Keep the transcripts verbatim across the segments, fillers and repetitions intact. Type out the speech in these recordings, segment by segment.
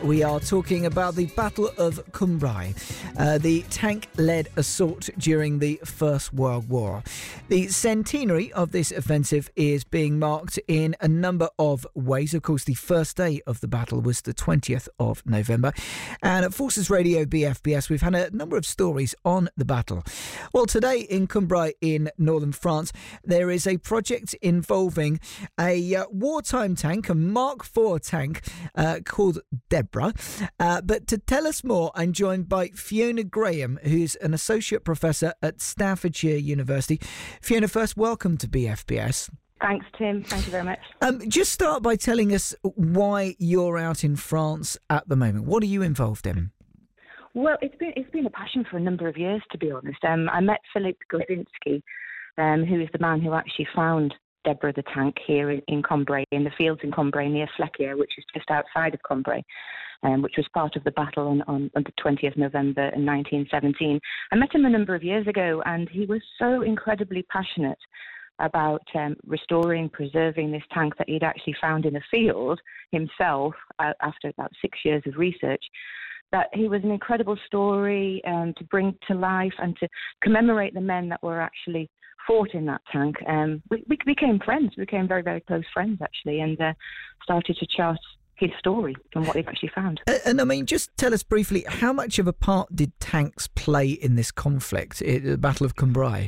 we are talking about the Battle of Cambrai, uh, the tank-led assault during the First World War. The centenary of this offensive is being marked in a number of ways. Of course, the first day of the battle was the twentieth of November. And at Forces Radio B F B S, we've had a number of stories on the battle. Well, today in Cambrai in northern France, there is a project involving a uh, wartime tank, a Mark four tank uh, called Deborah. Uh, but to tell us more, I'm joined by Fiona Graham, who's an associate professor at Staffordshire University. Fiona, first, welcome to B F B S. Thanks, Tim. Thank you very much. Um, just start by telling us why you're out in France at the moment. What are you involved in? Well, it's been it's been a passion for a number of years, to be honest. Um, I met Philip Glinski, um, who is the man who actually found Deborah the tank here in, in Cambrai, in the fields in Cambrai near Flequier, which is just outside of Cambrai, um, which was part of the battle on, on, on the twentieth of November in nineteen seventeen. I met him a number of years ago, and he was so incredibly passionate about um, restoring, preserving this tank that he'd actually found in a field himself uh, after about six years of research, that he was an incredible story um, to bring to life and to commemorate the men that were actually fought in that tank. Um, we, we became friends, we became very, very close friends, actually, and uh, started to chart his story and what they've actually found. And, and I mean, just tell us briefly, how much of a part did tanks play in this conflict, in the Battle of Cambrai?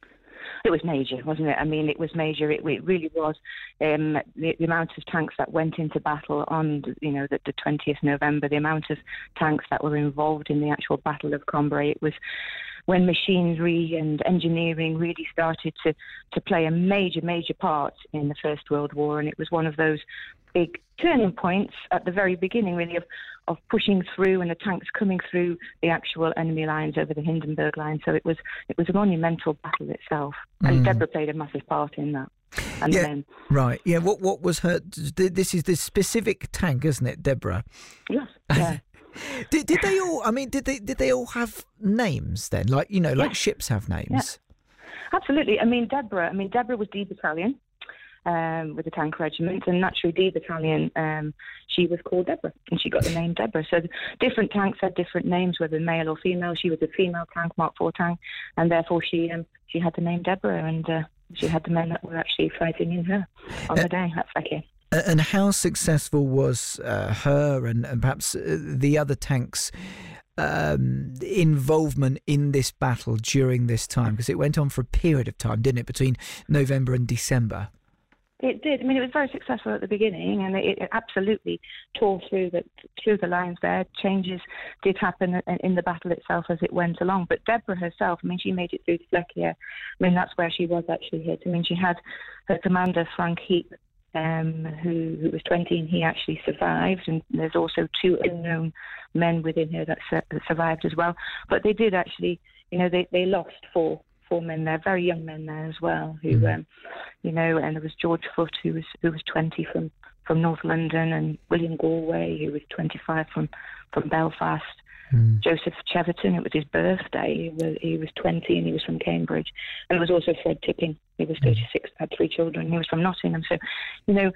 It was major, wasn't it? I mean, it was major. It, it really was. Um, the, the amount of tanks that went into battle on, you know, the, the twentieth of November, the amount of tanks that were involved in the actual Battle of Cambrai, it was when machinery and engineering really started to, to play a major, major part in the First World War. And it was one of those big turning points at the very beginning, really, of, of pushing through and the tanks coming through the actual enemy lines over the Hindenburg line. So it was it was a monumental battle itself. And mm. Deborah played a massive part in that. And yeah, then, right. Yeah, what what was her... This is this specific tank, isn't it, Deborah? Yes, yeah. Did, did they all? I mean, did they did they all have names then? Like you know, like yeah. ships have names. Yeah. Absolutely. I mean, Deborah. I mean, Deborah was D Battalion um, with the tank regiment, and naturally, D Battalion. Um, she was called Deborah, and she got the name Deborah. So different tanks had different names, whether male or female. She was a female tank, Mark four tank, and therefore she um, she had the name Deborah, and uh, she had the men that were actually fighting in her on uh, the day. That's like it. And how successful was uh, her and, and perhaps uh, the other tanks' um, involvement in this battle during this time? Because it went on for a period of time, didn't it, between November and December? It did. I mean, it was very successful at the beginning, and it, it absolutely tore through the through the lines there. Changes did happen in, in the battle itself as it went along. But Deborah herself, I mean, she made it through to Flequier. I mean, that's where she was actually hit. I mean, she had her commander, Frank Heap, Um, who, who was twenty, and he actually survived. And there's also two unknown men within her that, su- that survived as well. But they did actually, you know, they, they lost four four men there, very young men there as well. Who, um, you know, and there was George Foote, who was who was twenty from, from North London, and William Galway, who was twenty-five from from Belfast. Mm. Joseph Cheverton, it was his birthday. He was, he was twenty and he was from Cambridge. And there was also Fred Tipping. He was thirty-six, had three children. He was from Nottingham. So, you know,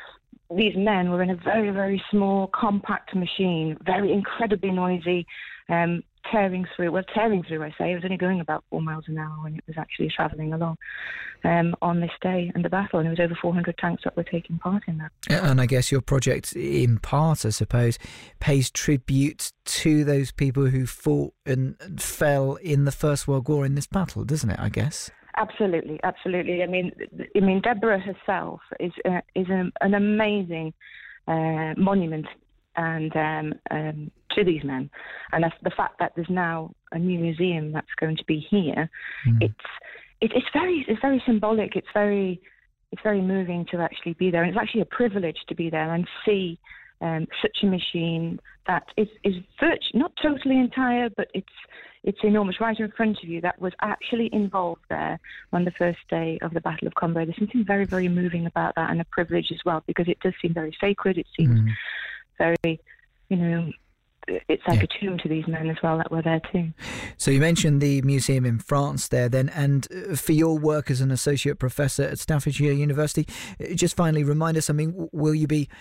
these men were in a very, very small, compact machine, very incredibly noisy, um, tearing through. Well, tearing through, I say. It was only going about four miles an hour when it was actually travelling along um, on this day in the battle. And there was over four hundred tanks that were taking part in that. And I guess your project, in part, I suppose, pays tribute to those people who fought and fell in the First World War in this battle, doesn't it, I guess? Absolutely, absolutely. I mean, I mean, Deborah herself is uh, is an, an amazing uh, monument and um, um, to these men, and that's the fact that there's now a new museum that's going to be here. Mm. It's it, it's very it's very symbolic. It's very it's very moving to actually be there, and it's actually a privilege to be there and see um, such a machine that is is virtu- not totally entire, but it's. It's enormous, right in front of you, that was actually involved there on the first day of the Battle of Cambrai. There's something very, very moving about that, and a privilege as well, because it does seem very sacred. It seems mm. very, you know, it's like yeah. a tomb to these men as well that were there too. So you mentioned the museum in France there then, and for your work as an associate professor at Staffordshire University, just finally remind us, I mean, will you be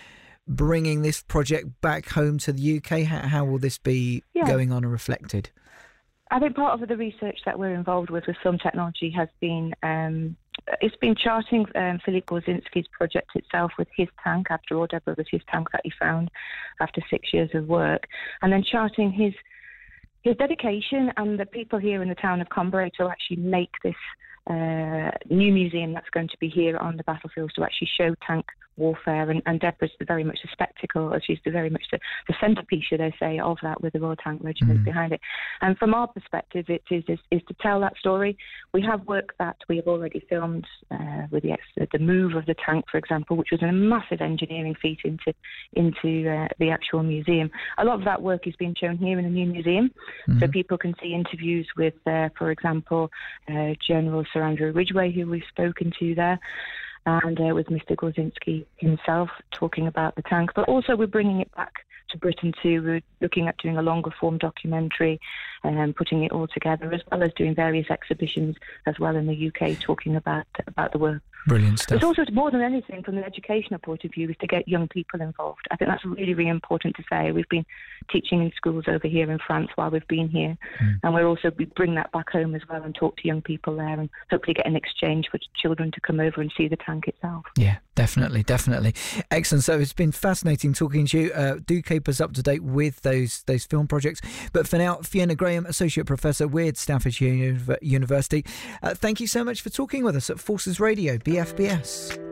bringing this project back home to the U K? How, how will this be yeah. going on and reflected? I think part of the research that we're involved with with film technology has been um, it's been charting um, Philippe Gorzinski's project itself with his tank. After all, Deborah was his tank that he found after six years of work, and then charting his his dedication and the people here in the town of Combray to actually make this uh, new museum that's going to be here on the battlefields to actually show tank warfare. And, and Deborah's very much a spectacle, as she's the, very much the, the centrepiece, should I say, of that, with the Royal Tank Regiment mm. behind it. And from our perspective, it is, is is to tell that story. We have work that we have already filmed uh, with the, the move of the tank, for example, which was a massive engineering feat into into uh, the actual museum. A lot of that work is being shown here in the new museum, mm-hmm. so people can see interviews with, uh, for example, uh, General Sir Andrew Ridgway, who we've spoken to there, and uh, with Mister Gorzinski himself talking about the tank. But also we're bringing it back to Britain too. We're looking at doing a longer form documentary and um, putting it all together, as well as doing various exhibitions as well in the U K talking about about the work. Brilliant stuff. It's also, more than anything, from an educational point of view, is to get young people involved. I think that's really, really important to say. We've been teaching in schools over here in France while we've been here, mm. and we're also we bring that back home as well and talk to young people there, and hopefully get an exchange for children to come over and see the tank itself. Yeah, definitely, definitely. Excellent. So it's been fascinating talking to you. Uh, do keep us up to date with those those film projects. But for now, Fiona Graham, Associate Professor with Staffordshire University, uh, thank you so much for talking with us at Forces Radio, B F B S.